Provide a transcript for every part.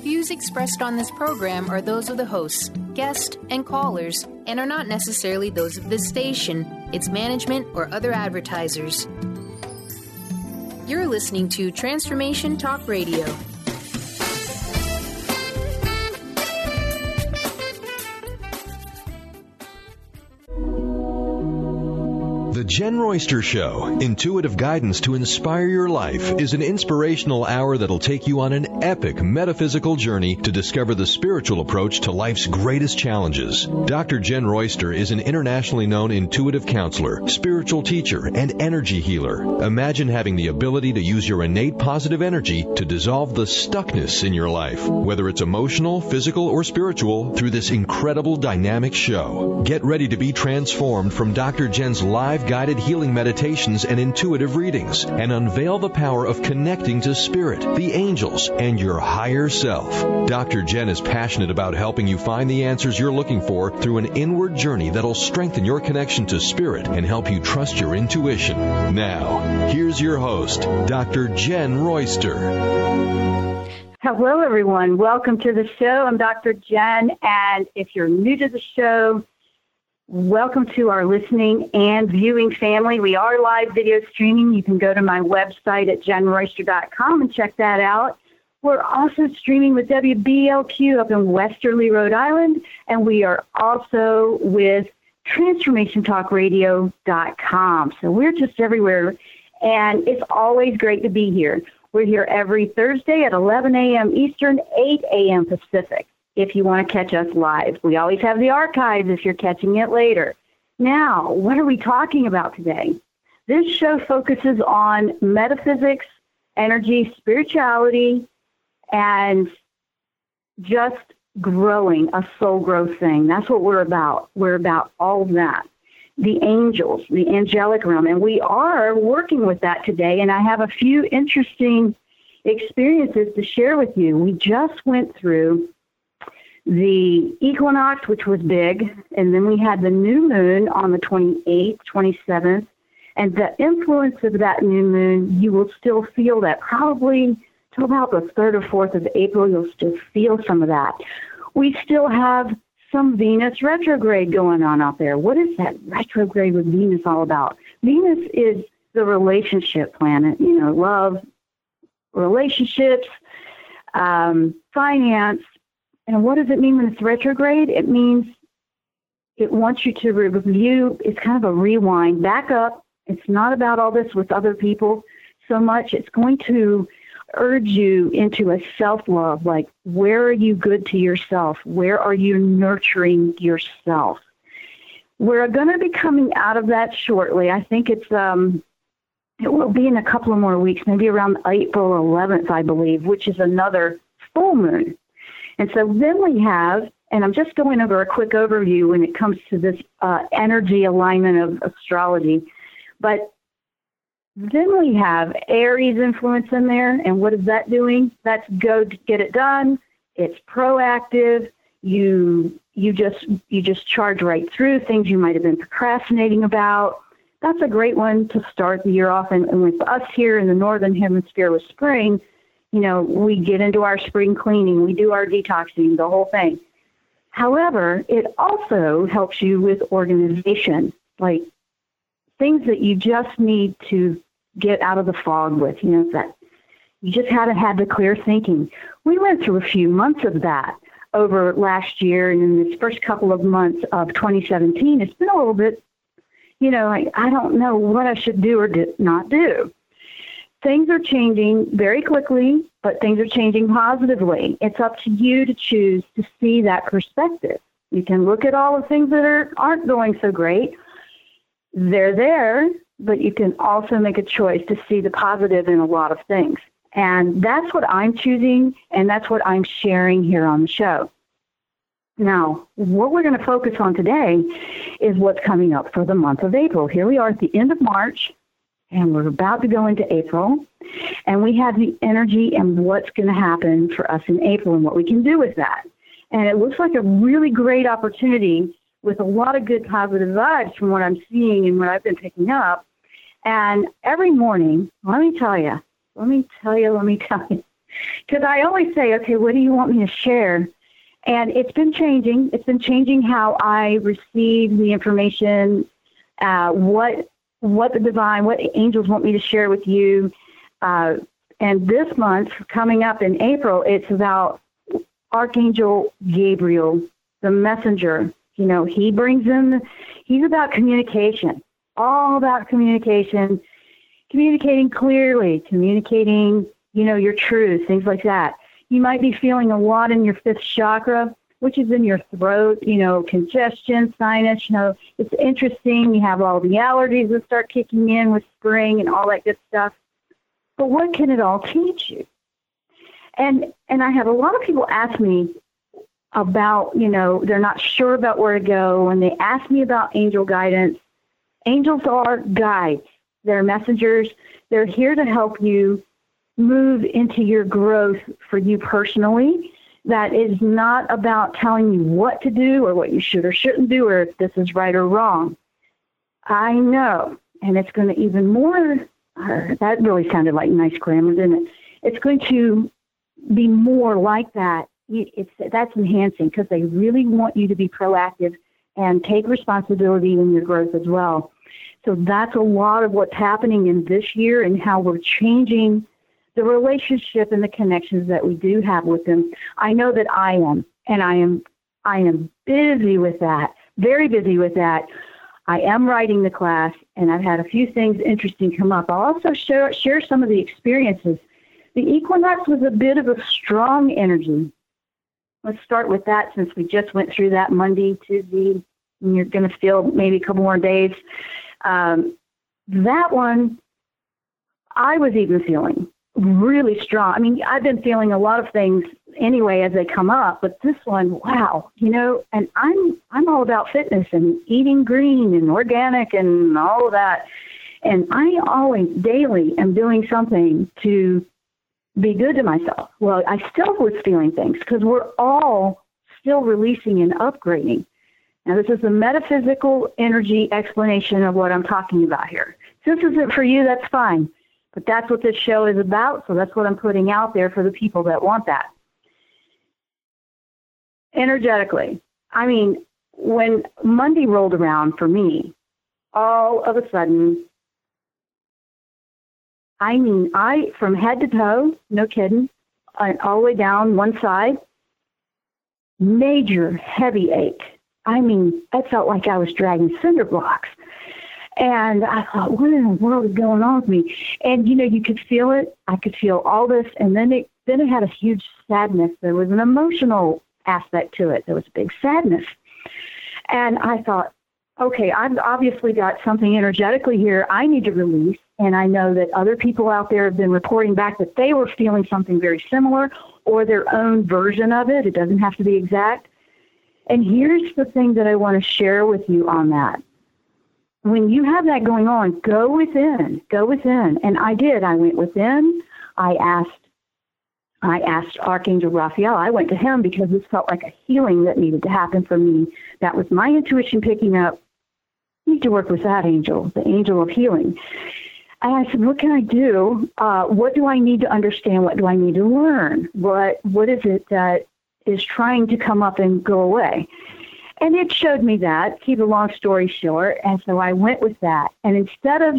views expressed on this program are those of the hosts, guests, and callers, and are not necessarily those of this station, its management, or other advertisers. You're listening to Transformation Talk Radio. The Jen Royster Show, intuitive guidance to inspire your life, is an inspirational hour that'll take you on an epic metaphysical journey to discover the spiritual approach to life's greatest challenges. Dr. Jen Royster is an internationally known intuitive counselor, spiritual teacher, and energy healer. Imagine having the ability to use your innate positive energy to dissolve the stuckness in your life, whether it's emotional, physical, or spiritual, through this incredible dynamic show. Get ready to be transformed from Dr. Jen's live guided healing meditations and intuitive readings, and unveil the power of connecting to spirit, the angels, and your higher self. Dr. Jen is passionate about helping you find the answers you're looking for through an inward journey that'll strengthen your connection to spirit and help you trust your intuition. Now, here's your host, Dr. Jen Royster. Hello, everyone. Welcome to the show. I'm Dr. Jen, and if you're new to the show, welcome to our listening and viewing family. We are live video streaming. You can go to my website at jenroyster.com and check that out. We're also streaming with WBLQ up in Westerly, Rhode Island, and we are also with TransformationTalkRadio.com. So we're just everywhere, and it's always great to be here. We're here every Thursday at 11 a.m. Eastern, 8 a.m. Pacific. If you want to catch us live. We always have the archives if you're catching it later. Now, what are we talking about today? This show focuses on metaphysics, energy, spirituality, and just growing, a soul growth thing. That's what we're about. We're about all of that. The angels, the angelic realm, and we are working with that today, and I have a few interesting experiences to share with you. We just went through the equinox, which was big, and then we had the new moon on the 28th, 27th, and the influence of that new moon, you will still feel that probably till about the 3rd or 4th of April, you'll still feel some of that. We still have some Venus retrograde going on out there. What is that retrograde with Venus all about? Venus is the relationship planet, love, relationships, finance. And what does it mean when it's retrograde? It means it wants you to review. It's kind of a rewind, back up. It's not about all this with other people so much. It's going to urge you into a self-love, like where are you good to yourself? Where are you nurturing yourself? We're going to be coming out of that shortly. I think it will be in a couple of more weeks, maybe around April 11th, I believe, which is another full moon. And so then we have, and I'm just going over a quick overview when it comes to this energy alignment of astrology, but then we have Aries influence in there, and what is that doing? That's go to get it done. It's proactive. You just charge right through things you might have been procrastinating about. That's a great one to start the year off. And with us here in the Northern Hemisphere with spring, we get into our spring cleaning, we do our detoxing, the whole thing. However, it also helps you with organization, like things that you just need to get out of the fog with, that you just haven't had the clear thinking. We went through a few months of that over last year, and in this first couple of months of 2017, it's been a little bit, I don't know what I should do or not do. Things are changing very quickly, but things are changing positively. It's up to you to choose to see that perspective. You can look at all the things that aren't going so great. They're there, but you can also make a choice to see the positive in a lot of things. And that's what I'm choosing, and that's what I'm sharing here on the show. Now, what we're going to focus on today is what's coming up for the month of April. Here we are at the end of March, and we're about to go into April, and we have the energy and what's going to happen for us in April and what we can do with that. And it looks like a really great opportunity with a lot of good positive vibes from what I'm seeing and what I've been picking up. And every morning, let me tell you, Because I always say, okay, what do you want me to share? And it's been changing. It's been changing how I receive the information, what the divine, what the angels want me to share with you. And this month, coming up in April, it's about Archangel Gabriel, the messenger. You know, he brings in, he's about communication, all about communication, communicating clearly, communicating, you know, your truth, things like that. You might be feeling a lot in your fifth chakra, which is in your throat, you know, congestion, sinus, you know, it's interesting. You have all the allergies that start kicking in with spring and all that good stuff. But what can it all teach you? And I have a lot of people ask me about, you know, they're not sure about where to go, and they ask me about angel guidance. Angels are guides. They're messengers. They're here to help you move into your growth for you personally. That is not about telling you what to do or what you should or shouldn't do or if this is right or wrong. I know, and it's going to even more, that really sounded like nice grammar, didn't it? It's going to be more like that. That's enhancing because they really want you to be proactive and take responsibility in your growth as well. So that's a lot of what's happening in this year and how we're changing the relationship and the connections that we do have with them. I know that I am, and I am busy with that, very busy with that. I am writing the class, and I've had a few things interesting come up. I'll also share some of the experiences. The equinox was a bit of a strong energy. Let's start with that since we just went through that Monday, Tuesday, and you're going to feel maybe a couple more days. That one, I was even feeling really strong. I mean, I've been feeling a lot of things anyway as they come up, but this one, wow, you know, and I'm all about fitness and eating green and organic and all of that. And I always daily am doing something to be good to myself. Well, I still was feeling things because we're all still releasing and upgrading. Now, this is the metaphysical energy explanation of what I'm talking about here. If this isn't for you, that's fine. But that's what this show is about, so that's what I'm putting out there for the people that want that. Energetically, I mean, when Monday rolled around for me, all of a sudden, I from head to toe, no kidding, all the way down one side, major heavy ache. I mean, it felt like I was dragging cinder blocks. And I thought, what in the world is going on with me? And, you know, you could feel it. I could feel all this. And then it had a huge sadness. There was an emotional aspect to it. There was a big sadness. And I thought, okay, I've obviously got something energetically here I need to release. And I know that other people out there have been reporting back that they were feeling something very similar or their own version of it. It doesn't have to be exact. And here's the thing that I want to share with you on that. When you have that going on, go within. And I did. I went within. I asked Archangel Raphael. I went to him because this felt like a healing that needed to happen for me. That was my intuition picking up. You need to work with that angel, the angel of healing. And I said, what can I do? What do I need to understand? What do I need to learn? What is it that is trying to come up and go away? And it showed me that, keep a long story short, and so I went with that. And instead of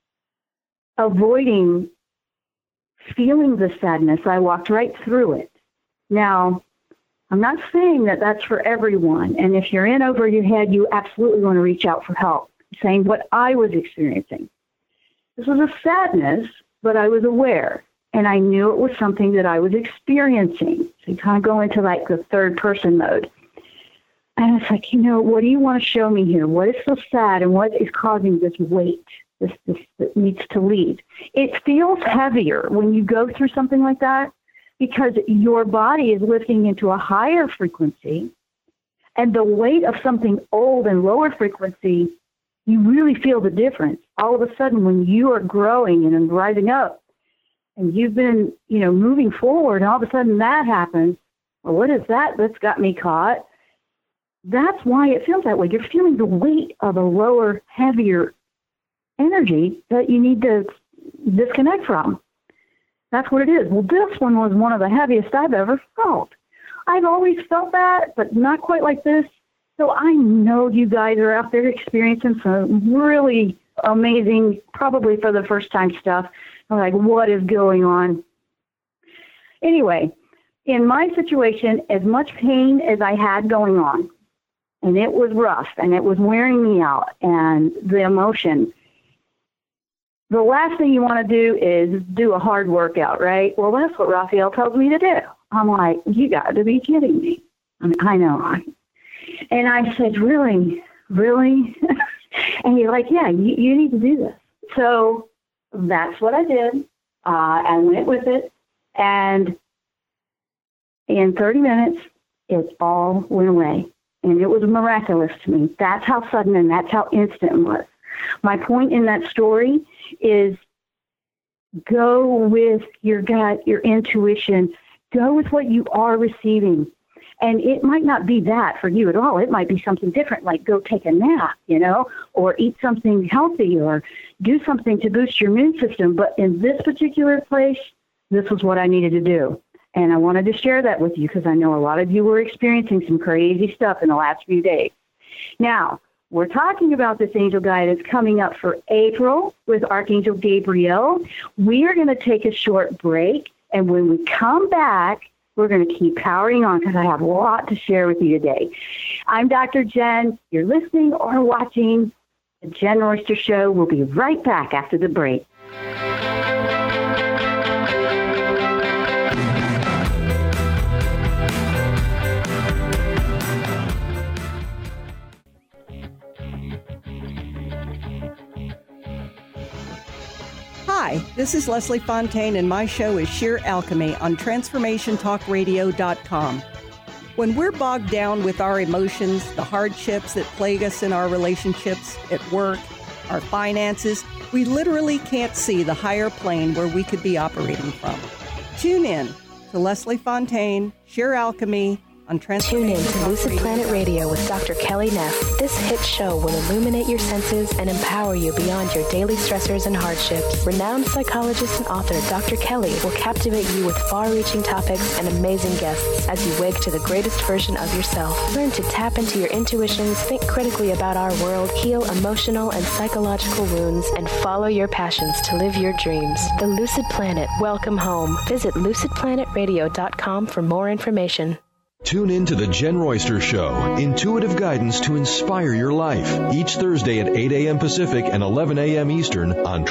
avoiding feeling the sadness, I walked right through it. Now, I'm not saying that that's for everyone, and if you're in over your head, you absolutely want to reach out for help. I'm saying what I was experiencing. This was a sadness, but I was aware, and I knew it was something that I was experiencing. So you kind of go into like the third person mode. And it's like, you know, what do you want to show me here? What is so sad and what is causing this weight, this that needs to leave? It feels heavier when you go through something like that because your body is lifting into a higher frequency, and the weight of something old and lower frequency, you really feel the difference. All of a sudden, when you are growing and rising up and you've been, you know, moving forward, and all of a sudden that happens, well, what is that that's got me caught? That's why it feels that way. You're feeling the weight of a lower, heavier energy that you need to disconnect from. That's what it is. Well, this one was one of the heaviest I've ever felt. I've always felt that, but not quite like this. So I know you guys are out there experiencing some really amazing, probably for the first time stuff. I'm like, what is going on? Anyway, in my situation, as much pain as I had going on, and it was rough, and it was wearing me out, and the emotion, the last thing you want to do is do a hard workout, right? Well, that's what Raphael tells me to do. I'm like, you got to be kidding me. I know. And I said, really? And you're like, yeah, you need to do this. So that's what I did. I went with it. And in 30 minutes, it all went away. And it was miraculous to me. That's how sudden and that's how instant it was. My point in that story is go with your gut, your intuition. Go with what you are receiving. And it might not be that for you at all. It might be something different, like go take a nap, or eat something healthy or do something to boost your immune system. But in this particular place, this was what I needed to do. And I wanted to share that with you because I know a lot of you were experiencing some crazy stuff in the last few days. Now, we're talking about this angel guidance coming up for April with Archangel Gabriel. We are going to take a short break. And when we come back, we're going to keep powering on because I have a lot to share with you today. I'm Dr. Jen. You're listening or watching The Jen Royster Show. We'll be right back after the break. Hi, this is Leslie Fontaine, and my show is Sheer Alchemy on TransformationTalkRadio.com. When we're bogged down with our emotions, the hardships that plague us in our relationships, at work, our finances, we literally can't see the higher plane where we could be operating from. Tune in to Leslie Fontaine, Sheer Alchemy, on Tune in to Lucid Planet Radio with Dr. Kelly Neff. This hit show will illuminate your senses and empower you beyond your daily stressors and hardships. Renowned psychologist and author Dr. Kelly will captivate you with far-reaching topics and amazing guests as you wake to the greatest version of yourself. Learn to tap into your intuitions, think critically about our world, heal emotional and psychological wounds, and follow your passions to live your dreams. The Lucid Planet. Welcome home. Visit lucidplanetradio.com for more information. Tune in to The Jen Royster Show, intuitive guidance to inspire your life, each Thursday at 8 a.m. Pacific and 11 a.m. Eastern on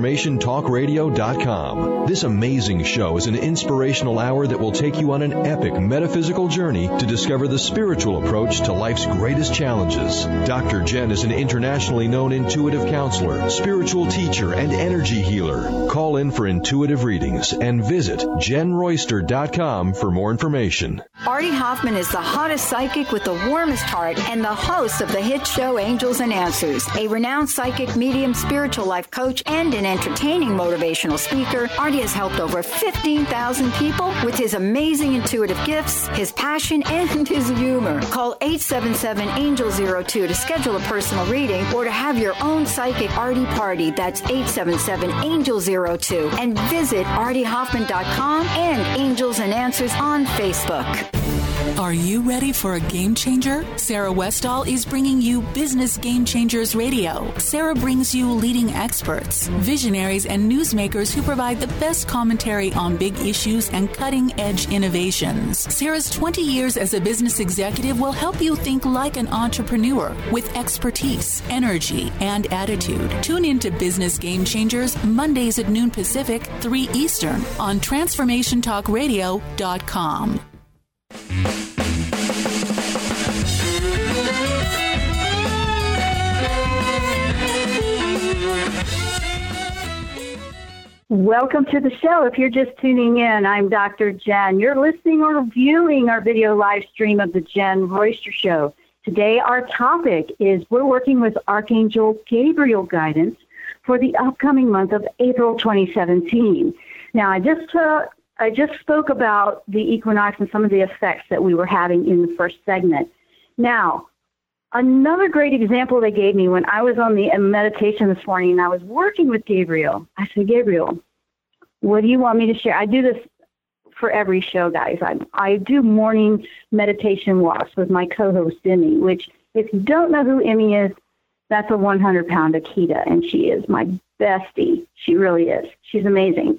TransformationTalkRadio.com. This amazing show is an inspirational hour that will take you on an epic metaphysical journey to discover the spiritual approach to life's greatest challenges. Dr. Jen is an internationally known intuitive counselor, spiritual teacher, and energy healer. Call in for intuitive readings and visit JenRoyster.com for more information. Artie Hoffman is the hottest psychic with the warmest heart and the host of the hit show Angels and Answers. A renowned psychic, medium, spiritual life coach, and an entertaining motivational speaker, Artie has helped over 15,000 people with his amazing intuitive gifts, his passion, and his humor. Call 877-ANGEL-02 to schedule a personal reading or to have your own psychic Artie party. That's 877-ANGEL-02. And visit ArtieHoffman.com and Angels and Answers on Facebook. Are you ready for a game changer? Sarah Westall is bringing you Business Game Changers Radio. Sarah brings you leading experts, visionaries, and newsmakers who provide the best commentary on big issues and cutting-edge innovations. Sarah's 20 years as a business executive will help you think like an entrepreneur with expertise, energy, and attitude. Tune in to Business Game Changers Mondays at noon Pacific, 3 Eastern on TransformationTalkRadio.com. Welcome to the show. If you're just tuning in, I'm Dr. Jen. You're listening or viewing our video live stream of the Jen Royster Show. Today, our topic is we're working with Archangel Gabriel guidance for the upcoming month of April 2017. Now, I just spoke about the equinox and some of the effects that we were having in the first segment. Now, another great example they gave me when I was on the meditation this morning and I was working with Gabriel. I said, Gabriel, What do you want me to share? I do this for every show, guys. I do morning meditation walks with my co-host, Emmy, which if you don't know who Emmy is, that's a 100-pound Akita, and she is my bestie. She really is. She's amazing.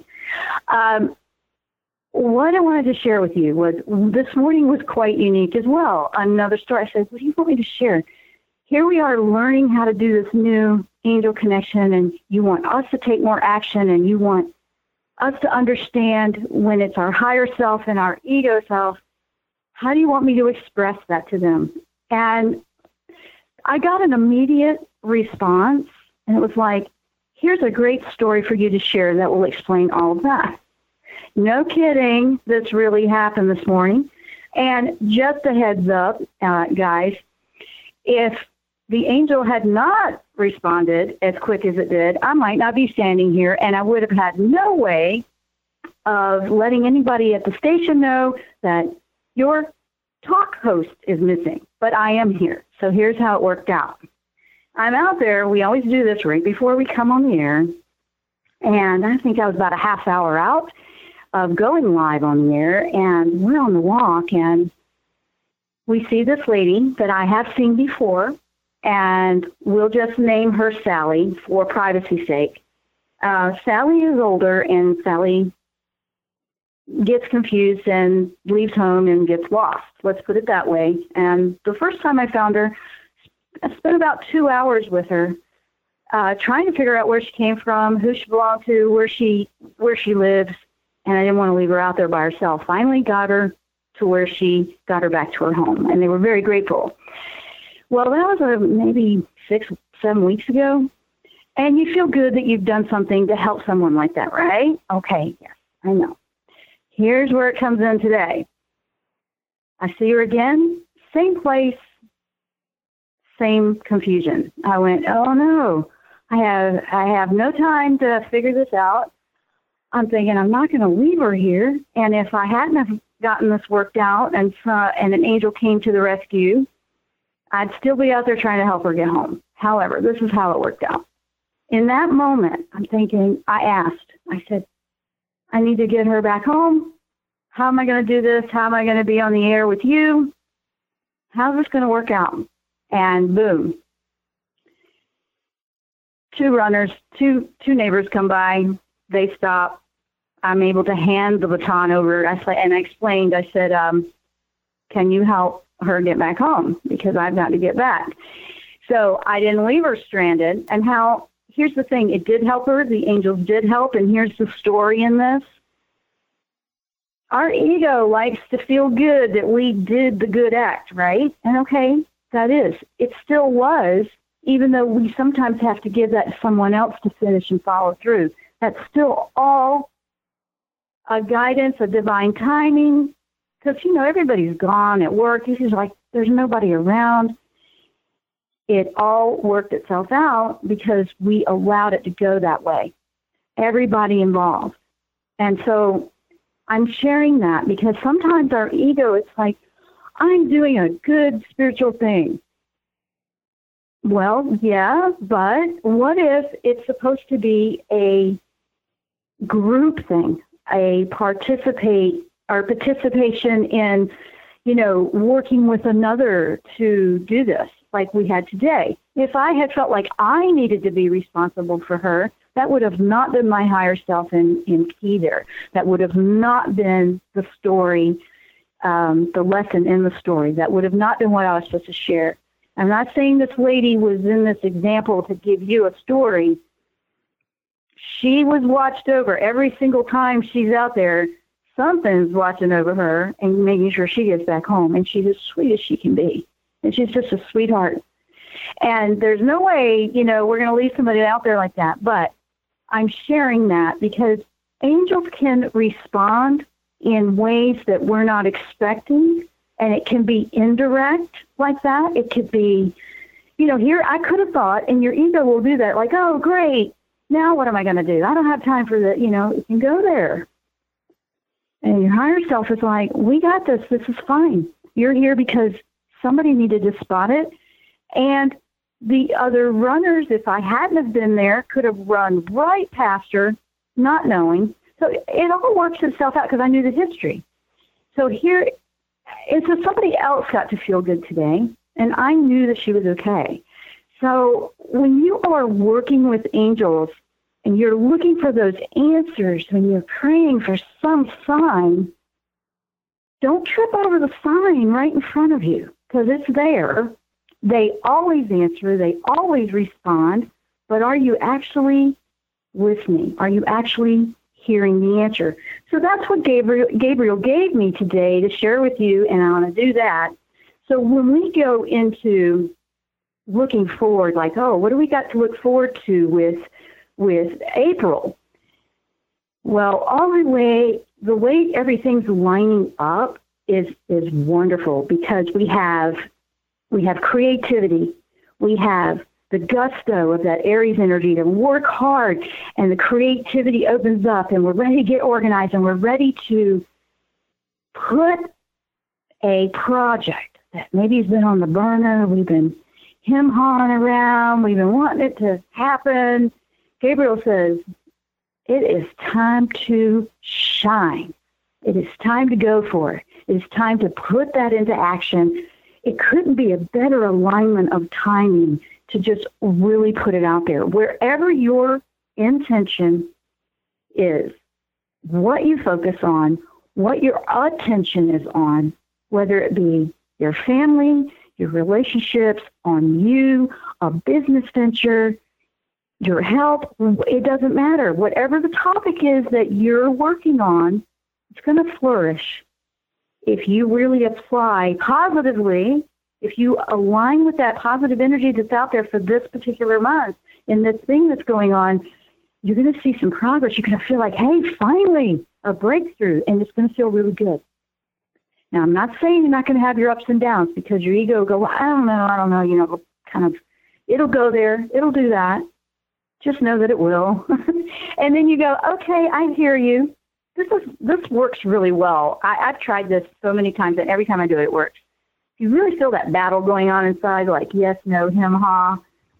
What I wanted to share with you was this morning was quite unique as well. Another story. I said, what do you want me to share? Here we are learning how to do this new angel connection, and you want us to take more action, and you want us to understand when it's our higher self and our ego self. How do you want me to express that to them? And I got an immediate response, and it was like, here's a great story for you to share that will explain all of that. No kidding, this really happened this morning. And just a heads up, guys, if the angel had not responded as quick as it did, I might not be standing here, and I would have had no way of letting anybody at the station know that your talk host is missing. But I am here. So here's how it worked out. I'm out there. We always do this right before we come on the air. And I think I was about a half hour out of going live on the air. And we're on the walk, and we see this lady that I have seen before. And we'll just name her Sally for privacy's sake. Sally is older, and Sally gets confused and leaves home and gets lost. Let's put it that way. And the first time I found her, I spent about 2 hours with her, trying to figure out where she came from, who she belonged to, where she lives, and I didn't want to leave her out there by herself. Finally got her to where she got her back to her home, and they were very grateful. Well, that was maybe 6-7 weeks ago, and you feel good that you've done something to help someone like that, right? Okay, yes, I know. Here's where it comes in today. I see her again, same place, same confusion. I went, oh no, I have no time to figure this out. I'm thinking I'm not going to leave her here, and if I hadn't have gotten this worked out and an angel came to the rescue, I'd still be out there trying to help her get home. However, this is how it worked out. In that moment, I'm thinking, I said, I need to get her back home. How am I going to do this? How am I going to be on the air with you? How's this going to work out? And boom. Two neighbors come by. They stop. I'm able to hand the baton over. I said, can you help her get back home? Because I've got to get back. So I didn't leave her stranded. And here's the thing. It did help her. The angels did help. And here's the story in this. Our ego likes to feel good that we did the good act, right? And okay, that is. It still was, even though we sometimes have to give that to someone else to finish and follow through. That's still all a guidance, a divine timing, because, everybody's gone at work. It's just like there's nobody around. It all worked itself out because we allowed it to go that way. Everybody involved. And so I'm sharing that because sometimes our ego, it's like, I'm doing a good spiritual thing. Well, yeah, but what if it's supposed to be a group thing, a participation in, working with another to do this like we had today. If I had felt like I needed to be responsible for her, that would have not been my higher self in key there. That would have not been the story, the lesson in the story. That would have not been what I was supposed to share. I'm not saying this lady was in this example to give you a story. She was watched over every single time she's out there. Something's watching over her and making sure she gets back home. And she's as sweet as she can be. And she's just a sweetheart. And there's no way, we're going to leave somebody out there like that. But I'm sharing that because angels can respond in ways that we're not expecting. And it can be indirect like that. It could be, here I could have thought, and your ego will do that, like, oh, great. Now what am I going to do? I don't have time for that. It can go there. And your higher self is like, we got this. This is fine. You're here because somebody needed to spot it. And the other runners, if I hadn't have been there, could have run right past her, not knowing. So it all works itself out because I knew the history. So here, and so somebody else got to feel good today, and I knew that she was okay. So when you are working with angels and you're looking for those answers, when you're praying for some sign, don't trip over the sign right in front of you because it's there. They always answer. They always respond. But are you actually listening? Are you actually hearing the answer? So that's what Gabriel gave me today to share with you, and I want to do that. So when we go into looking forward, like, oh, what do we got to look forward to with April? Well, the way everything's lining up is wonderful because we have creativity, we have the gusto of that Aries energy to work hard, and the creativity opens up, and we're ready to get organized, and we're ready to put a project that maybe has been on the burner. We've been hem-hawing around. We've been wanting it to happen. Gabriel says, it is time to shine. It is time to go for it. It is time to put that into action. It couldn't be a better alignment of timing to just really put it out there. Wherever your intention is, what you focus on, what your attention is on, whether it be your family, your relationships, on you, a business venture, your health, it doesn't matter. Whatever the topic is that you're working on, it's going to flourish if you really apply positively, if you align with that positive energy that's out there for this particular month and this thing that's going on. You're going to see some progress. You're going to feel like, hey, finally, a breakthrough, and it's going to feel really good. Now, I'm not saying you're not going to have your ups and downs because your ego will go, well, I don't know, it'll go there, it'll do that. Just know that it will. And then you go, okay, I hear you. This works really well. I've tried this so many times, and every time I do it, it works. If you really feel that battle going on inside, like yes, no, him, ha,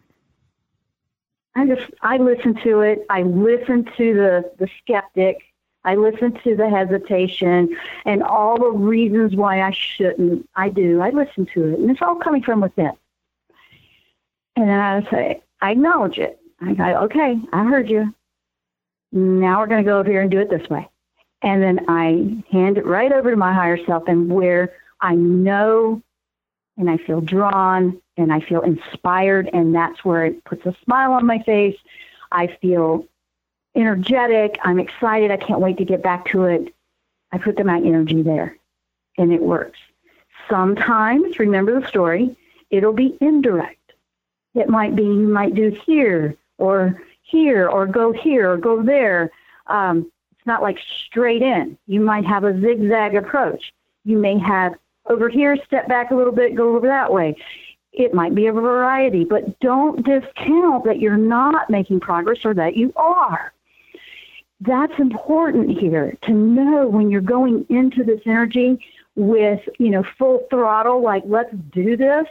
I listen to it. I listen to the skeptic. I listen to the hesitation and all the reasons why I shouldn't. I do. I listen to it. And it's all coming from within. And then I say, I acknowledge it. I go, okay, I heard you. Now we're going to go over here and do it this way. And then I hand it right over to my higher self, and where I know and I feel drawn and I feel inspired, and that's where it puts a smile on my face. I feel energetic. I'm excited. I can't wait to get back to it. I put my energy there, and it works. Sometimes, remember the story, it'll be indirect. It might be you might do here, or go there. It's not like straight in. You might have a zigzag approach. You may have over here, step back a little bit, go over that way. It might be a variety, but don't discount that you're not making progress or that you are. That's important here to know when you're going into this energy with, full throttle, like let's do this.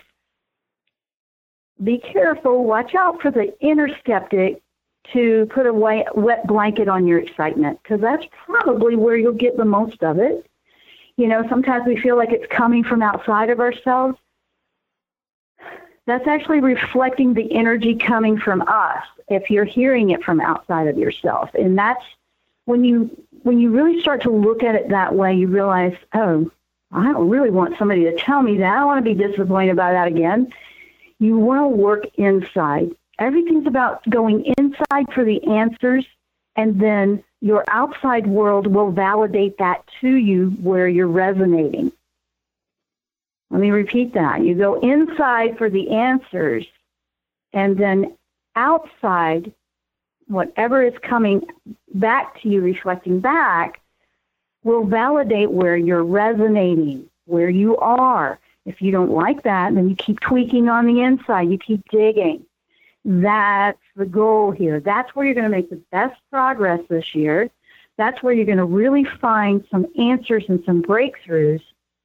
Be careful. Watch out for the inner skeptic to put a wet blanket on your excitement, because that's probably where you'll get the most of it. Sometimes we feel like it's coming from outside of ourselves. That's actually reflecting the energy coming from us if you're hearing it from outside of yourself. And that's when you really start to look at it that way, you realize, oh, I don't really want somebody to tell me that. I don't want to be disappointed about that again. You want to work inside. Everything's about going inside for the answers, and then your outside world will validate that to you where you're resonating. Let me repeat that. You go inside for the answers, and then outside, whatever is coming back to you, reflecting back, will validate where you're resonating, where you are. If you don't like that, then you keep tweaking on the inside. You keep digging. That's the goal here. That's where you're going to make the best progress this year. That's where you're going to really find some answers and some breakthroughs.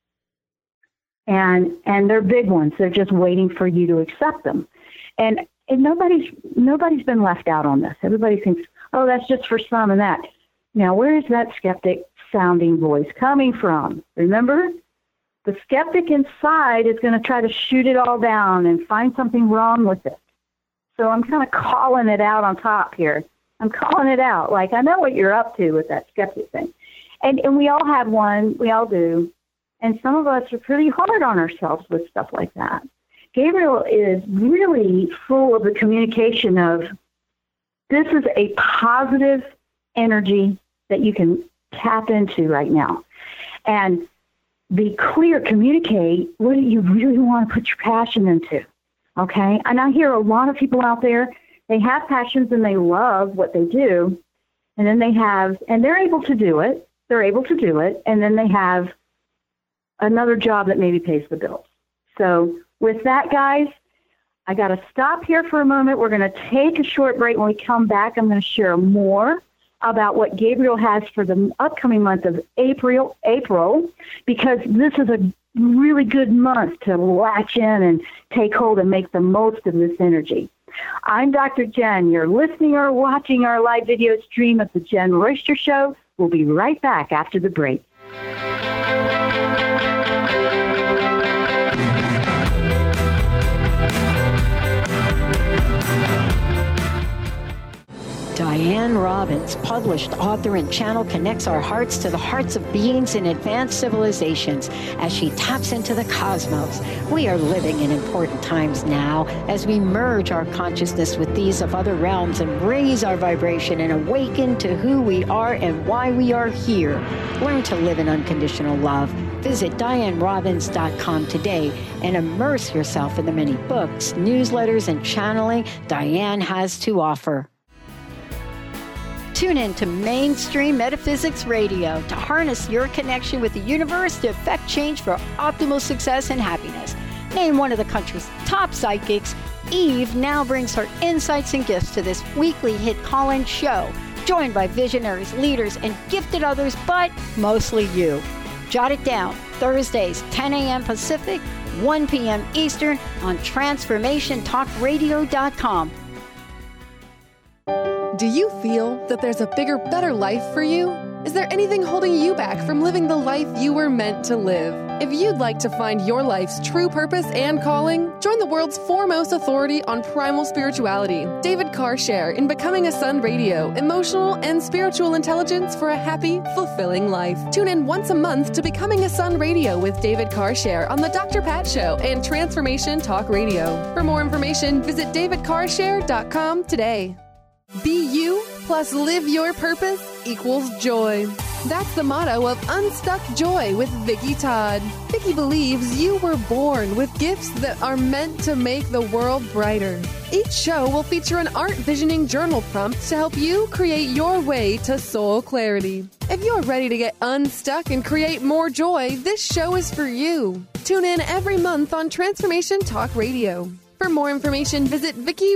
And they're big ones. They're just waiting for you to accept them. And nobody's been left out on this. Everybody thinks, oh, that's just for some and that. Now, where is that skeptic sounding voice coming from? Remember? The skeptic inside is going to try to shoot it all down and find something wrong with it. So I'm kind of calling it out on top here. I'm calling it out. Like, I know what you're up to with that skeptic thing. And we all have one. We all do. And some of us are pretty hard on ourselves with stuff like that. Gabriel is really full of the communication of, this is a positive energy that you can tap into right now. And be clear, communicate what do you really want to put your passion into, okay? And I hear a lot of people out there, they have passions and they love what they do, and then they're able to do it. They're able to do it, and then they have another job that maybe pays the bills. So with that, guys, I got to stop here for a moment. We're going to take a short break. When we come back, I'm going to share more about what Gabriel has for the upcoming month of April, because this is a really good month to latch in and take hold and make the most of this energy. I'm Dr. Jen. You're listening or watching our live video stream of the Jen Royster Show. We'll be right back after the break. Diane Robbins, published author and channel, connects our hearts to the hearts of beings in advanced civilizations as she taps into the cosmos. We are living in important times now as we merge our consciousness with these of other realms and raise our vibration and awaken to who we are and why we are here. Learn to live in unconditional love. Visit DianeRobbins.com today and immerse yourself in the many books, newsletters, and channeling Diane has to offer. Tune in to Mainstream Metaphysics Radio to harness your connection with the universe to effect change for optimal success and happiness. Named one of the country's top psychics, Eve now brings her insights and gifts to this weekly hit call-in show, joined by visionaries, leaders, and gifted others, but mostly you. Jot it down, Thursdays, 10 a.m. Pacific, 1 p.m. Eastern on TransformationTalkRadio.com. Do you feel that there's a bigger, better life for you? Is there anything holding you back from living the life you were meant to live? If you'd like to find your life's true purpose and calling, join the world's foremost authority on primal spirituality, David Carshare, in Becoming a Sun Radio, emotional and spiritual intelligence for a happy, fulfilling life. Tune in once a month to Becoming a Sun Radio with David Carshare on The Dr. Pat Show and Transformation Talk Radio. For more information, visit davidcarshare.com today. Be you plus live your purpose equals joy. That's the motto of Unstuck Joy with Vicki Todd. Vicki believes you were born with gifts that are meant to make the world brighter. Each show will feature an art visioning journal prompt to help you create your way to soul clarity. If you're ready to get unstuck and create more joy, this show is for you. Tune in every month on Transformation Talk Radio. For more information, visit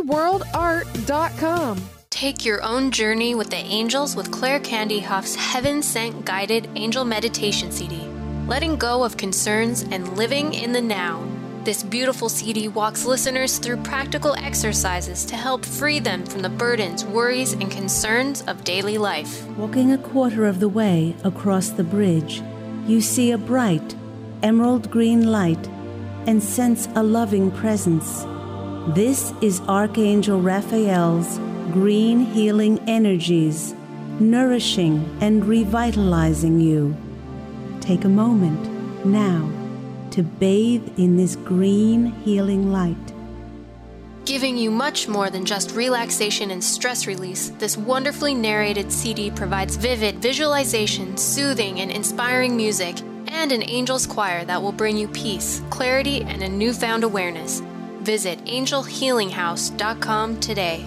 VickiWorldArt.com. Take your own journey with the angels with Claire Candy Huff's Heaven Sent Guided Angel Meditation CD. Letting go of concerns and living in the now. This beautiful CD walks listeners through practical exercises to help free them from the burdens, worries, and concerns of daily life. Walking a quarter of the way across the bridge, you see a bright, emerald green light and sense a loving presence. This is Archangel Raphael's green healing energies, nourishing and revitalizing you. Take a moment now to bathe in this green healing light. Giving you much more than just relaxation and stress release, this wonderfully narrated CD provides vivid visualization, soothing and inspiring music, and an angel's choir that will bring you peace, clarity, and a newfound awareness. Visit angelhealinghouse.com today.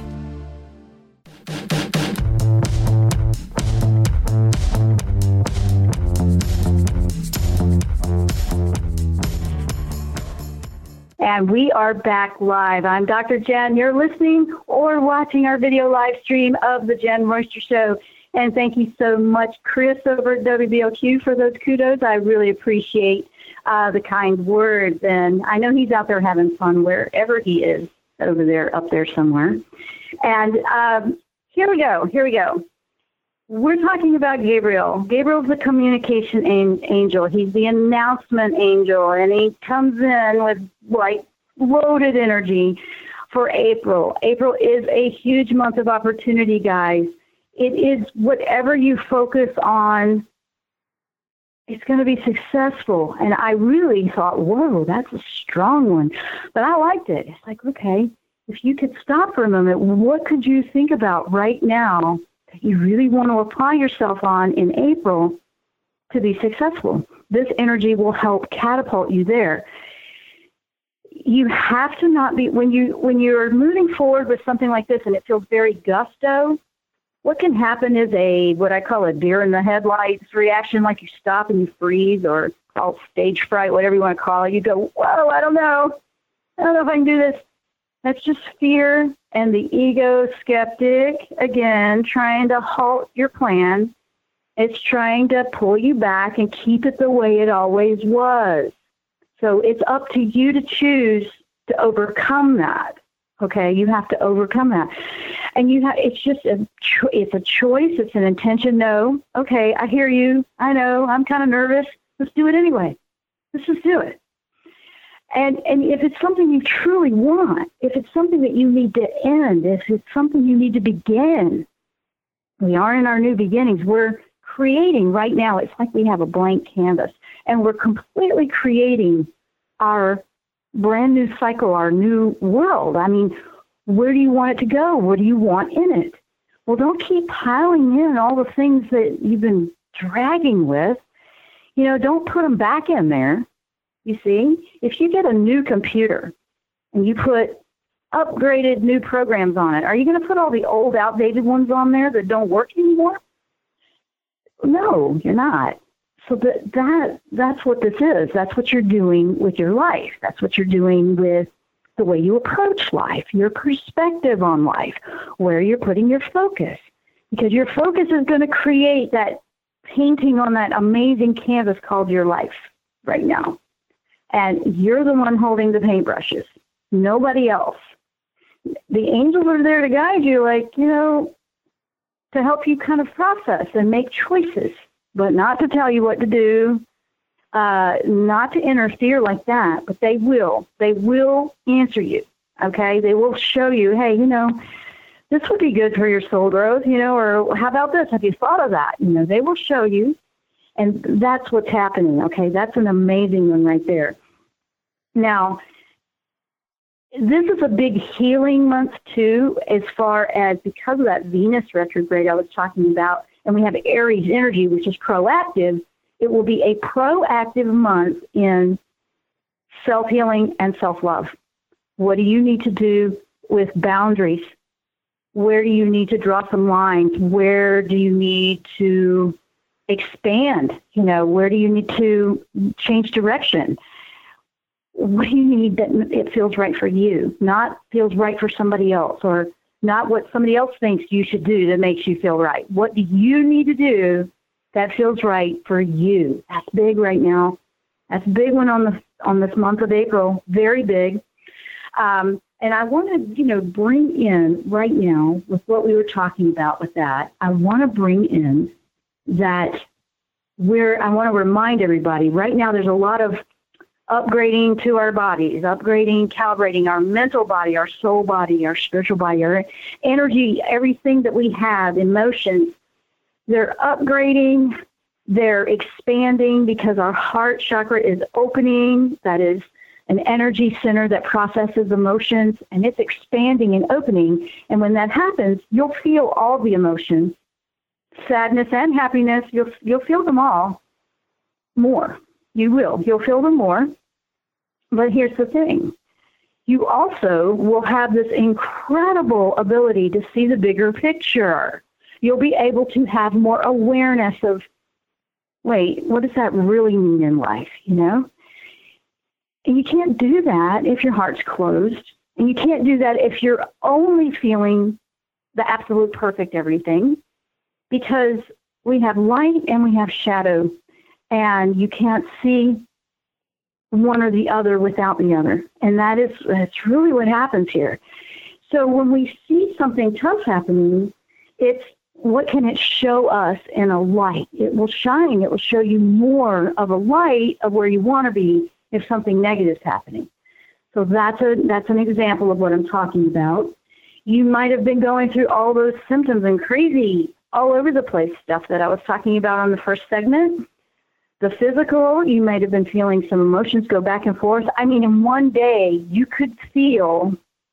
And we are back live. I'm Dr. Jen. You're listening or watching our video live stream of the Jen Royster Show. And thank you so much, Chris, over at WBLQ, for those kudos. I really appreciate the kind words. And I know he's out there having fun wherever he is, over there, up there somewhere. And here we go. We're talking about Gabriel. Gabriel's the communication angel. He's the announcement angel, and he comes in with like loaded energy for April. April is a huge month of opportunity, guys. It is whatever you focus on, it's going to be successful. And I really thought, whoa, that's a strong one. But I liked it. It's like, okay, if you could stop for a moment, what could you think about right now that you really want to apply yourself on in April to be successful? This energy will help catapult you there. You have to not be, when you're moving forward with something like this and it feels very gusto, what can happen is what I call a deer in the headlights reaction, like you stop and you freeze, or called stage fright, whatever you want to call it. You go, whoa, I don't know if I can do this. That's just fear and the ego skeptic, again, trying to halt your plan. It's trying to pull you back and keep it the way it always was. So it's up to you to choose to overcome that. Okay, you have to overcome that. And it's just it's a choice, it's an intention. No, okay, I hear you. I know, I'm kind of nervous. Let's do it anyway. Let's just do it. And if it's something you truly want, if it's something that you need to end, if it's something you need to begin, we are in our new beginnings. We're creating right now. It's like we have a blank canvas, and we're completely creating our brand new cycle, our new world. I mean, where do you want it to go? What do you want in it? Well, don't keep piling in all the things that you've been dragging with. Don't put them back in there. You see, if you get a new computer and you put upgraded new programs on it, are you going to put all the old, outdated ones on there that don't work anymore? No, you're not. So that's what this is. That's what you're doing with your life. That's what you're doing with the way you approach life, your perspective on life, where you're putting your focus. Because your focus is going to create that painting on that amazing canvas called your life right now. And you're the one holding the paintbrushes, nobody else. The angels are there to guide you, to help you kind of process and make choices, but not to tell you what to do, not to interfere like that, but they will. They will answer you, okay? They will show you, hey, this would be good for your soul growth, or how about this? Have you thought of that? They will show you, and that's what's happening, okay? That's an amazing one right there. Now, this is a big healing month, too, as far as because of that Venus retrograde I was talking about, and we have Aries energy, which is proactive. It will be a proactive month in self-healing and self-love. What do you need to do with boundaries? Where do you need to draw some lines? Where do you need to expand? Where do you need to change direction? What do you need that it feels right for you, not feels right for somebody else, or not what somebody else thinks you should do that makes you feel right? What do you need to do that feels right for you? That's big right now. That's a big one on this month of April, very big. And I want to, bring in right now with what we were talking about with that, I want to bring in that I want to remind everybody right now there's a lot of upgrading to our bodies, upgrading, calibrating our mental body, our soul body, our spiritual body, our energy, everything that we have, emotions. They're upgrading, they're expanding because our heart chakra is opening. That is an energy center that processes emotions, and it's expanding and opening. And when that happens, you'll feel all the emotions, sadness and happiness. You'll feel them all more. You will. You'll feel them more. But here's the thing. You also will have this incredible ability to see the bigger picture. You'll be able to have more awareness of, wait, what does that really mean in life, And you can't do that if your heart's closed. And you can't do that if you're only feeling the absolute perfect everything, because we have light and we have shadow. And you can't see one or the other without the other. And that's really what happens here. So when we see something tough happening, it's what can it show us in a light? It will shine. It will show you more of a light of where you want to be if something negative is happening. So that's an example of what I'm talking about. You might have been going through all those symptoms and crazy, all over the place stuff that I was talking about on the first segment. The physical, you might have been feeling some emotions go back and forth. I mean, in one day, you could feel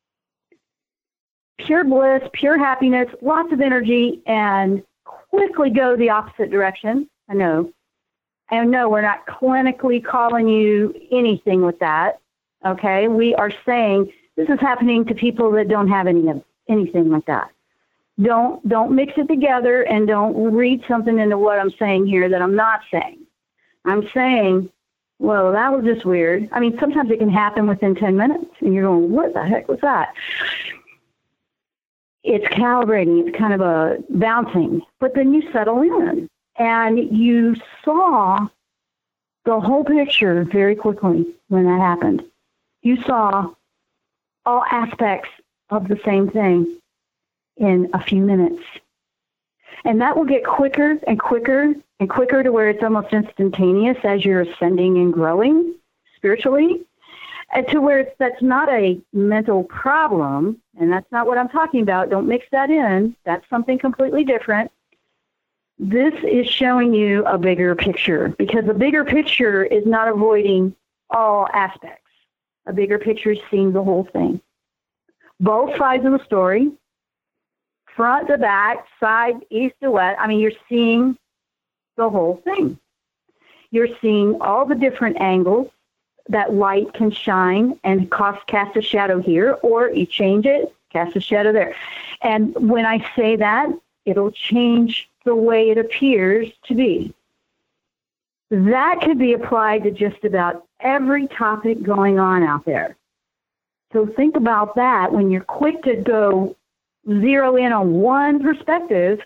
pure bliss, pure happiness, lots of energy, and quickly go the opposite direction. I know we're not clinically calling you anything with that, okay? We are saying this is happening to people that don't have anything like that. Don't mix it together, and don't read something into what I'm saying here that I'm not saying. I'm saying, well, that was just weird. I mean, sometimes it can happen within 10 minutes, and you're going, what the heck was that? It's calibrating. It's kind of a bouncing. But then you settle in, and you saw the whole picture very quickly when that happened. You saw all aspects of the same thing in a few minutes. And that will get quicker and quicker and quicker to where it's almost instantaneous as you're ascending and growing spiritually, and to where that's not a mental problem, and that's not what I'm talking about. Don't mix that in. That's something completely different. This is showing you a bigger picture, because the bigger picture is not avoiding all aspects. A bigger picture is seeing the whole thing. Both sides of the story, front to back, side, east to west. I mean, you're seeing the whole thing. You're seeing all the different angles that light can shine and cast a shadow here, or you change it, cast a shadow there. And when I say that, it'll change the way it appears to be. That could be applied to just about every topic going on out there. So think about that. When you're quick to go zero in on one perspective,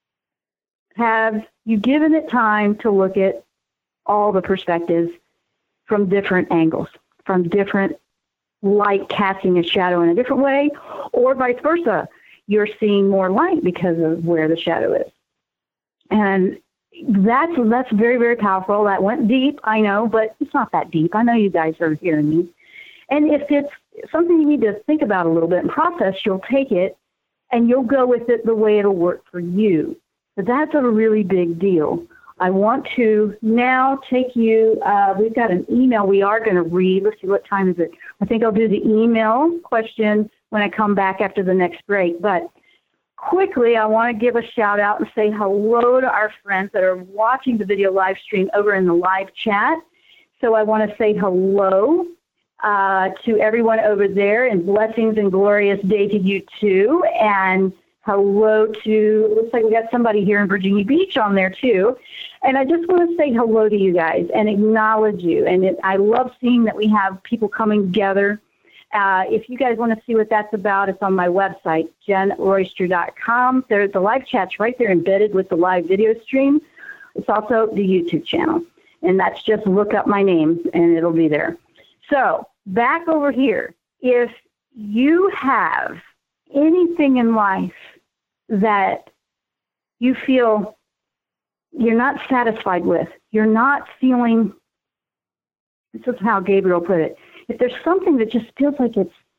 have you given it time to look at all the perspectives from different angles, from different light casting a shadow in a different way, or vice versa? You're seeing more light because of where the shadow is. And that's very, very powerful. That went deep, I know, but it's not that deep. I know you guys are hearing me. And if it's something you need to think about a little bit and process, you'll take it and you'll go with it the way it'll work for you. But that's a really big deal. I want to now take you, we've got an email we are going to read. Let's see, what time is it? I think I'll do the email question when I come back after the next break. But quickly, I want to give a shout out and say hello to our friends that are watching the video live stream over in the live chat. So I want to say hello to everyone over there, and blessings and glorious day to you too. And hello to, looks like we got somebody here in Virginia Beach on there too. And I just want to say hello to you guys and acknowledge you. And I love seeing that we have people coming together. If you guys want to see what that's about, it's on my website, jenroyster.com. There's the live chat's right there embedded with the live video stream. It's also the YouTube channel. And that's just look up my name and it'll be there. So back over here, if you have anything in life that you feel you're not satisfied with, you're not feeling, this is how Gabriel put it, if there's something that just feels like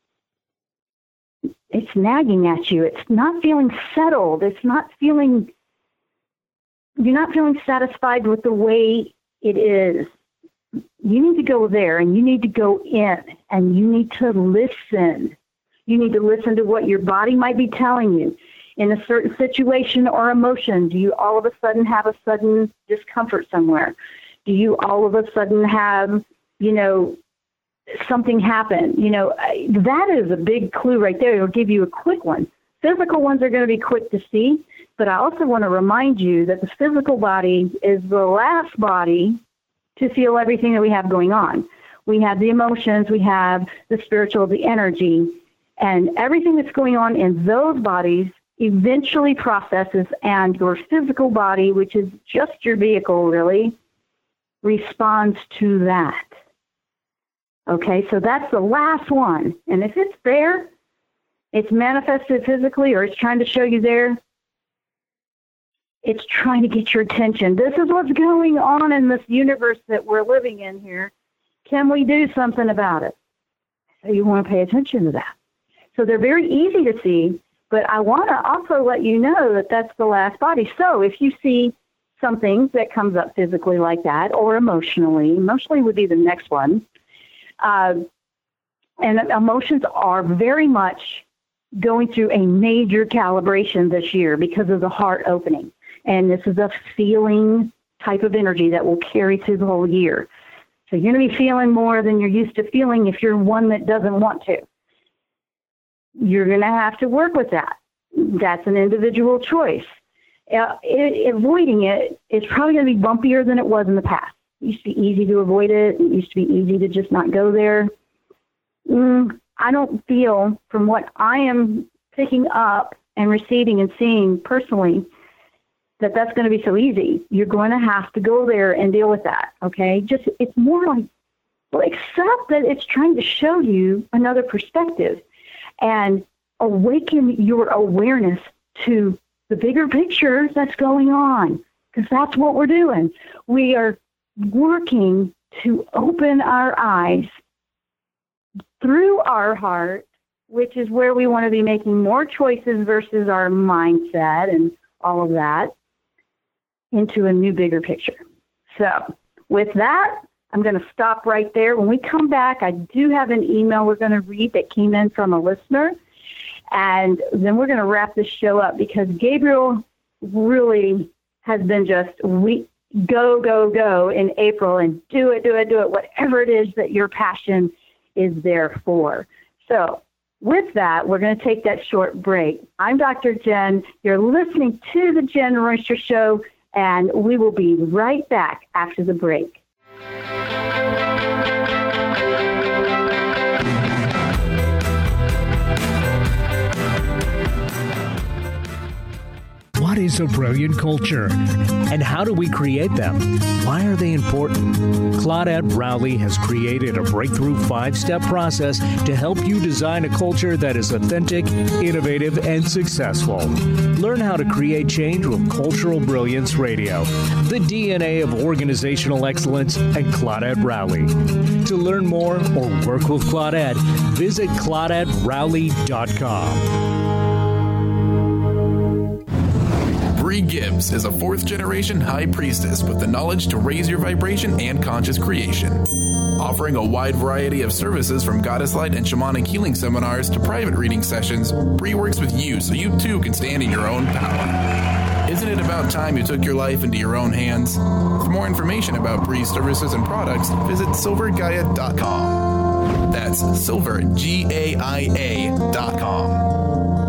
it's nagging at you, it's not feeling settled, you're not feeling satisfied with the way it is, you need to go there and you need to go in and you need to listen. You need to listen to what your body might be telling you. In a certain situation or emotion, do you all of a sudden have a sudden discomfort somewhere? Do you all of a sudden have, something happen? That is a big clue right there. It'll give you a quick one. Physical ones are going to be quick to see, but I also want to remind you that the physical body is the last body to feel everything that we have going on. We have the emotions, we have the spiritual, the energy, and everything that's going on in those bodies eventually processes, and your physical body, which is just your vehicle really, responds to that. Okay, so that's the last one. And if it's there, it's manifested physically or it's trying to show you there, It's trying to get your attention. This is what's going on in this universe that we're living in here. Can we do something about it? So you want to pay attention to that. So they're very easy to see, but I want to also let you know that that's the last body. So if you see something that comes up physically like that, or emotionally would be the next one, and emotions are very much going through a major calibration this year because of the heart opening. And this is a feeling type of energy that will carry through the whole year. So you're going to be feeling more than you're used to feeling if you're one that doesn't want to. You're going to have to work with that. That's an individual choice. Avoiding it is probably going to be bumpier than it was in the past. It used to be easy to avoid it. It used to be easy to just not go there. I don't feel, from what I am picking up and receiving and seeing personally, that that's going to be so easy. You're going to have to go there and deal with that, okay? Just, it's more like, well, accept that it's trying to show you another perspective and awaken your awareness to the bigger picture that's going on, because that's what we're doing. We are working to open our eyes through our heart, which is where we want to be making more choices versus our mindset and all of that, into a new, bigger picture. So with that, I'm going to stop right there. When we come back, I do have an email we're going to read that came in from a listener, and then we're going to wrap this show up because Gabriel really has been just go in April and do it, whatever it is that your passion is there for. So with that, we're going to take that short break. I'm Dr. Jen. You're listening to The Jen Royster Show, and we will be right back after the break. What is a brilliant culture? And how do we create them? Why are they important? Claudette Rowley has created a breakthrough 5-step process to help you design a culture that is authentic, innovative, and successful. Learn how to create change with Cultural Brilliance Radio, the DNA of organizational excellence, and Claudette Rowley. To learn more or work with Claudette, visit ClaudetteRowley.com. Bree Gibbs is a 4th-generation high priestess with the knowledge to raise your vibration and conscious creation. Offering a wide variety of services from goddess light and shamanic healing seminars to private reading sessions, Bree works with you so you too can stand in your own power. Isn't it about time you took your life into your own hands? For more information about Bree's services and products, visit silvergaia.com. That's silvergaia.com.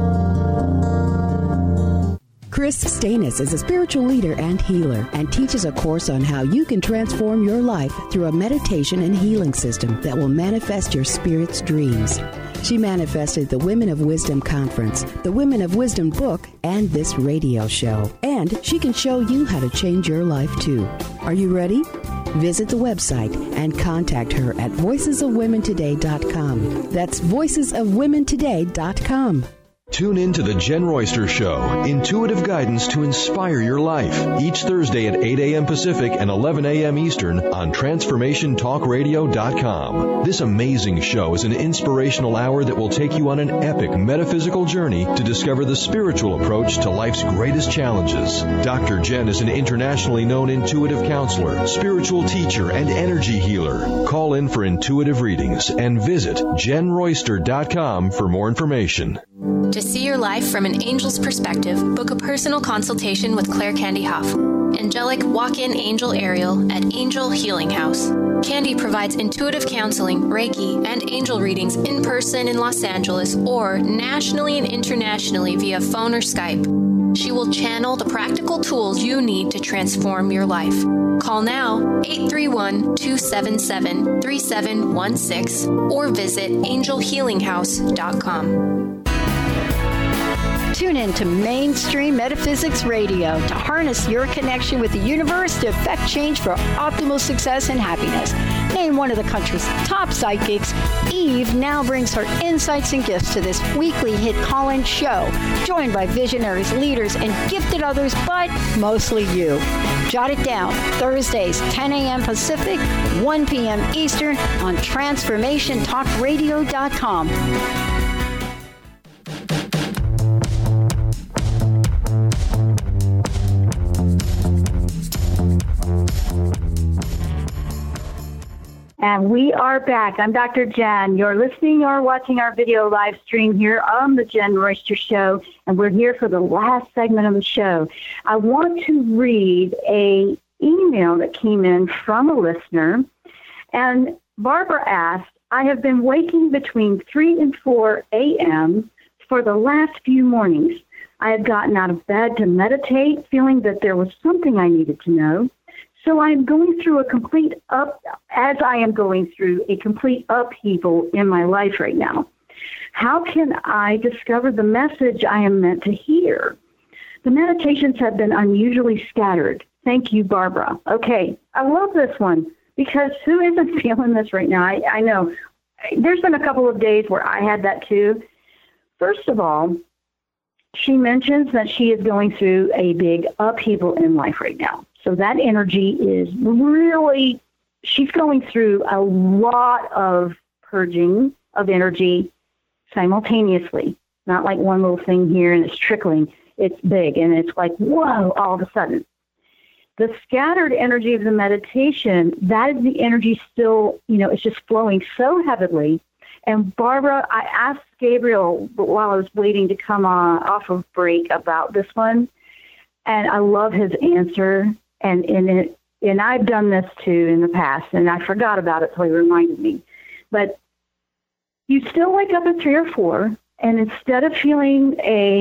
Chris Stanis is a spiritual leader and healer and teaches a course on how you can transform your life through a meditation and healing system that will manifest your spirit's dreams. She manifested the Women of Wisdom Conference, the Women of Wisdom book, and this radio show. And she can show you how to change your life too. Are you ready? Visit the website and contact her at voicesofwomentoday.com. That's voicesofwomentoday.com. Tune in to The Jen Royster Show, intuitive guidance to inspire your life, each Thursday at 8 a.m. Pacific and 11 a.m. Eastern on TransformationTalkRadio.com. This amazing show is an inspirational hour that will take you on an epic metaphysical journey to discover the spiritual approach to life's greatest challenges. Dr. Jen is an internationally known intuitive counselor, spiritual teacher, and energy healer. Call in for intuitive readings and visit JenRoyster.com for more information. To see your life from an angel's perspective, book a personal consultation with Claire Candy Huff, angelic walk-in angel Ariel at Angel Healing House. Candy provides intuitive counseling, Reiki, and angel readings in person in Los Angeles or nationally and internationally via phone or Skype. She will channel the practical tools you need to transform your life. Call now, 831-277-3716, or visit angelhealinghouse.com. Tune in to Mainstream Metaphysics Radio to harness your connection with the universe to effect change for optimal success and happiness. Being one of the country's top psychics, Eve now brings her insights and gifts to this weekly hit call-in show, joined by visionaries, leaders, and gifted others, but mostly you. Jot it down. Thursdays, 10 a.m. Pacific, 1 p.m. Eastern on TransformationTalkRadio.com. And we are back. I'm Dr. Jen. You're listening or watching our video live stream here on the Jen Royster Show, and we're here for the last segment of the show. I want to read a email that came in from a listener, and Barbara asked, I have been waking between 3 and 4 a.m. for the last few mornings. I had gotten out of bed to meditate, feeling that there was something I needed to know. So I am going through a complete upheaval in my life right now. How can I discover the message I am meant to hear? The meditations have been unusually scattered. Thank you, Barbara. Okay, I love this one because who isn't feeling this right now? I know. There's been a couple of days where I had that too. First of all, she mentions that she is going through a big upheaval in life right now. So that energy is really, she's going through a lot of purging of energy simultaneously. Not like one little thing here and it's trickling. It's big and it's like, whoa, all of a sudden. The scattered energy of the meditation, that is the energy still, it's just flowing so heavily. And Barbara, I asked Gabriel while I was waiting to come off of break about this one, and I love his answer. And I've done this too in the past, and I forgot about it, so he reminded me. But you still wake up at 3 or 4, and instead of feeling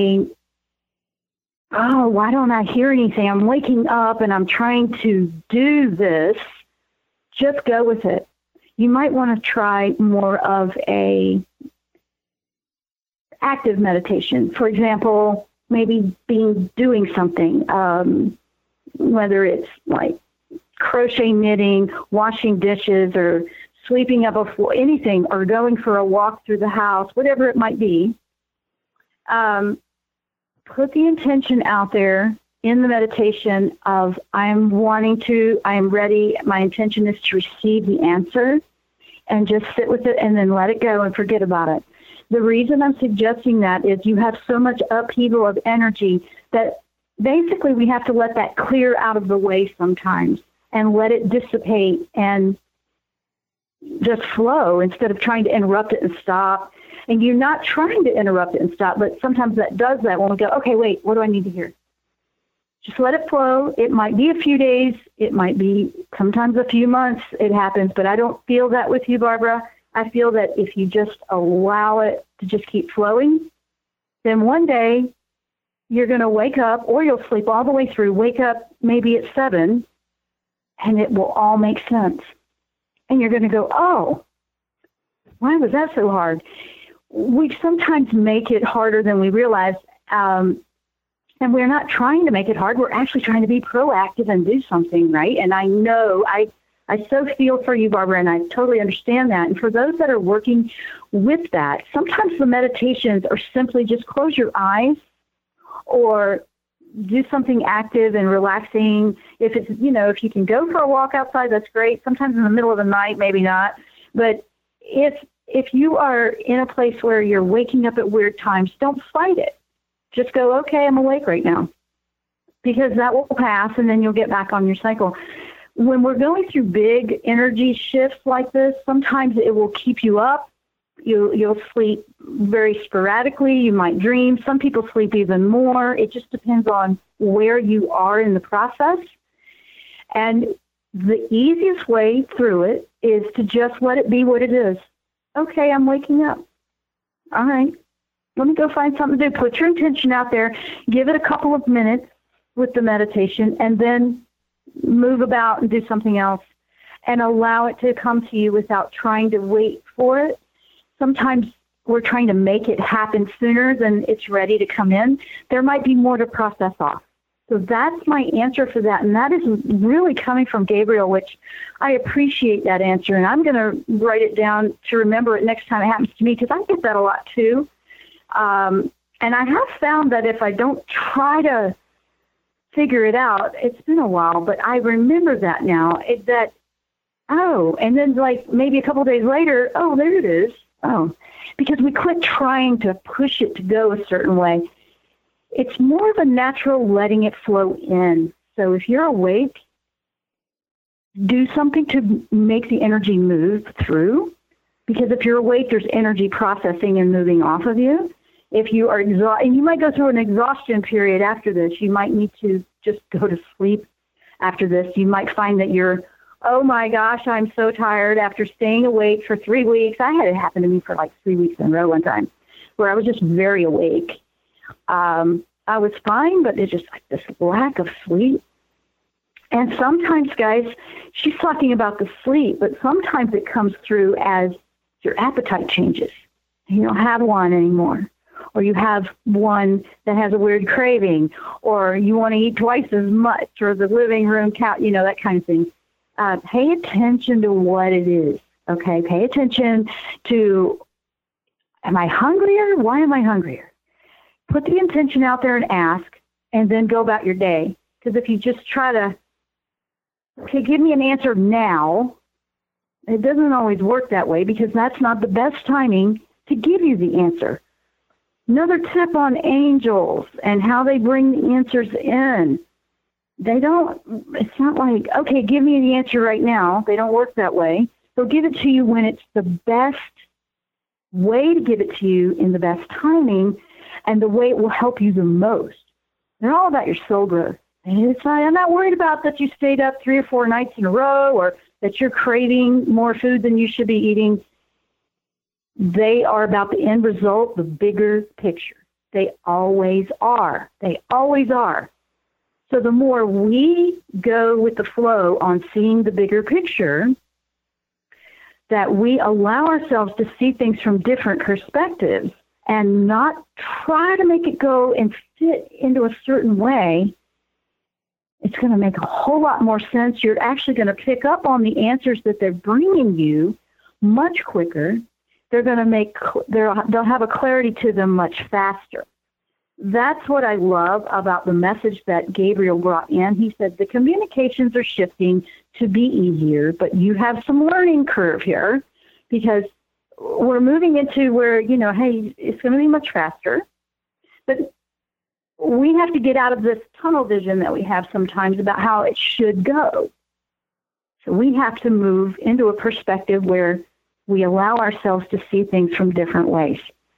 why don't I hear anything? I'm waking up and I'm trying to do this. Just go with it. You might want to try more of a active meditation. For example, maybe doing something. Whether it's like crochet knitting, washing dishes, or sweeping up a floor, anything, or going for a walk through the house, whatever it might be. Put the intention out there in the meditation of I am ready, my intention is to receive the answer, and just sit with it and then let it go and forget about it. The reason I'm suggesting that is you have so much upheaval of energy that basically we have to let that clear out of the way sometimes and let it dissipate and just flow instead of trying to interrupt it and stop. And you're not trying to interrupt it and stop, but sometimes that does that when we go, okay, wait, what do I need to hear? Just let it flow. It might be a few days. It might be sometimes a few months it happens, but I don't feel that with you, Barbara. I feel that if you just allow it to just keep flowing, then one day you're going to wake up, or you'll sleep all the way through, wake up maybe at 7, and it will all make sense. And you're going to go, oh, why was that so hard? We sometimes make it harder than we realize, and we're not trying to make it hard. We're actually trying to be proactive and do something, right? And I know, I so feel for you, Barbara, and I totally understand that. And for those that are working with that, sometimes the meditations are simply just close your eyes or do something active and relaxing. If it's, if you can go for a walk outside, that's great. Sometimes in the middle of the night, maybe not. But if you are in a place where you're waking up at weird times, don't fight it. Just go, okay, I'm awake right now. Because that will pass, and then you'll get back on your cycle. When we're going through big energy shifts like this, sometimes it will keep you up. You'll sleep very sporadically. You might dream. Some people sleep even more. It just depends on where you are in the process. And the easiest way through it is to just let it be what it is. Okay, I'm waking up. All right, let me go find something to do. Put your intention out there. Give it a couple of minutes with the meditation, and then move about and do something else, and allow it to come to you without trying to wait for it. Sometimes we're trying to make it happen sooner than it's ready to come in. There might be more to process off. So that's my answer for that. And that is really coming from Gabriel, which I appreciate that answer. And I'm going to write it down to remember it next time it happens to me, because I get that a lot too. And I have found that if I don't try to figure it out, it's been a while, but I remember that now, and then like maybe a couple of days later, oh, there it is. Oh, because we quit trying to push it to go a certain way. It's more of a natural letting it flow in. So if you're awake, do something to make the energy move through. Because if you're awake, there's energy processing and moving off of you. If you are exhausted, and you might go through an exhaustion period after this, you might need to just go to sleep after this. You might find that you're, oh my gosh, I'm so tired after staying awake for 3 weeks. I had it happen to me for like 3 weeks in a row one time, where I was just very awake. I was fine, but it's just like this lack of sleep. And sometimes, guys, she's talking about the sleep, but sometimes it comes through as your appetite changes. You don't have one anymore. Or you have one that has a weird craving, or you want to eat twice as much, or the living room count, that kind of thing. Pay attention to what it is, okay? Pay attention to, am I hungrier? Why am I hungrier? Put the intention out there and ask, and then go about your day. Because if you just try to, okay, give me an answer now, it doesn't always work that way, because that's not the best timing to give you the answer. Another tip on angels and how they bring the answers in. It's not like, okay, give me the answer right now. They don't work that way. They'll give it to you when it's the best way to give it to you in the best timing and the way it will help you the most. They're all about your soul growth. And I'm not worried about that you stayed up 3 or 4 nights in a row or that you're craving more food than you should be eating. They are about the end result, the bigger picture. They always are. They always are. So the more we go with the flow on seeing the bigger picture, that we allow ourselves to see things from different perspectives and not try to make it go and fit into a certain way, it's going to make a whole lot more sense. You're actually going to pick up on the answers that they're bringing you much quicker. They'll have a clarity to them much faster. That's what I love about the message that Gabriel brought in. He said the communications are shifting to be easier, but you have some learning curve here because we're moving into where, hey, it's going to be much faster. But we have to get out of this tunnel vision that we have sometimes about how it should go. So we have to move into a perspective where we allow ourselves to see things from different ways.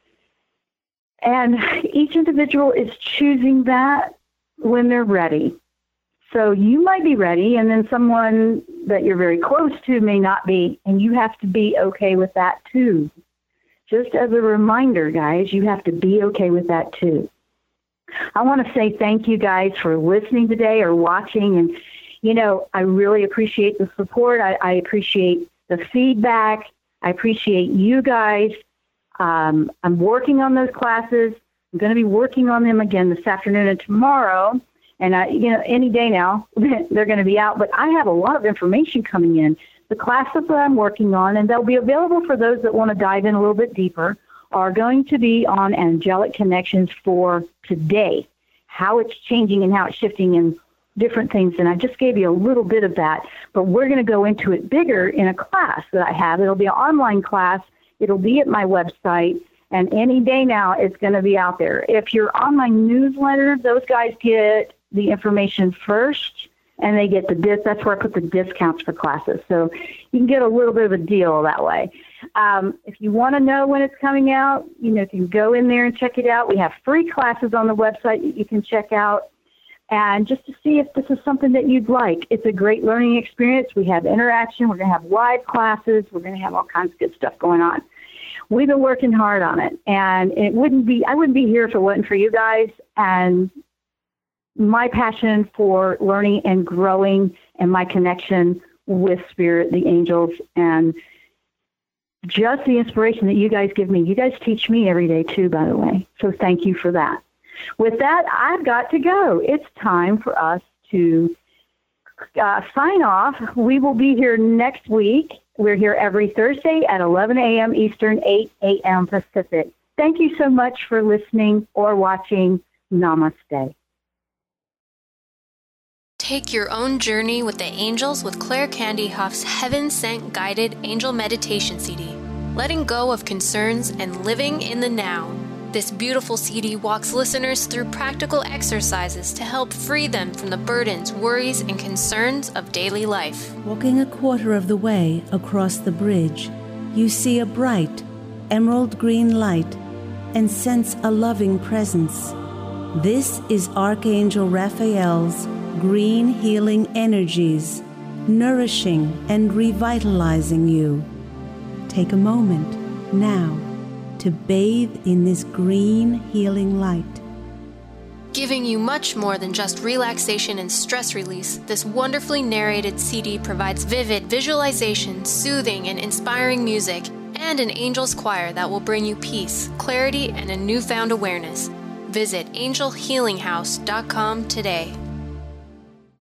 And each individual is choosing that when they're ready. So you might be ready, and then someone that you're very close to may not be, and you have to be okay with that too. Just as a reminder, guys, you have to be okay with that too. I want to say thank you guys for listening today or watching. And, I really appreciate the support. I appreciate the feedback. I appreciate you guys. I'm working on those classes. I'm going to be working on them again this afternoon and tomorrow. And, any day now, they're going to be out. But I have a lot of information coming in. The classes that I'm working on, and they'll be available for those that want to dive in a little bit deeper, are going to be on angelic connections for today, how it's changing and how it's shifting and different things. And I just gave you a little bit of that, but we're going to go into it bigger in a class that I have. It'll be an online class. It'll be at my website, and any day now it's going to be out there. If you're on my newsletter, those guys get the information first, and they get that's where I put the discounts for classes. So you can get a little bit of a deal that way. If you want to know when it's coming out, you can go in there and check it out. We have free classes on the website that you can check out. And just to see if this is something that you'd like. It's a great learning experience. We have interaction. We're going to have live classes. We're going to have all kinds of good stuff going on. We've been working hard on it. And I wouldn't be here if it wasn't for you guys. And my passion for learning and growing and my connection with Spirit, the angels, and just the inspiration that you guys give me. You guys teach me every day too, by the way. So thank you for that. with that, I've got to go. It's time for us to sign off. We will be here next week. We're here every Thursday at 11 a.m. Eastern, 8 a.m. Pacific. Thank you so much for listening or watching. Namaste. Take your own journey with the angels with Claire Candy Huff's Heaven Sent Guided Angel Meditation CD, letting go of concerns and living in the now. This beautiful CD walks listeners through practical exercises to help free them from the burdens, worries, and concerns of daily life. Walking a quarter of the way across the bridge, you see a bright, emerald green light and sense a loving presence. This is Archangel Raphael's green healing energies, nourishing and revitalizing you. Take a moment now to bathe in this green healing light. Giving you much more than just relaxation and stress release, this wonderfully narrated CD provides vivid visualization, soothing and inspiring music, and an angel's choir that will bring you peace, clarity, and a newfound awareness. Visit angelhealinghouse.com today.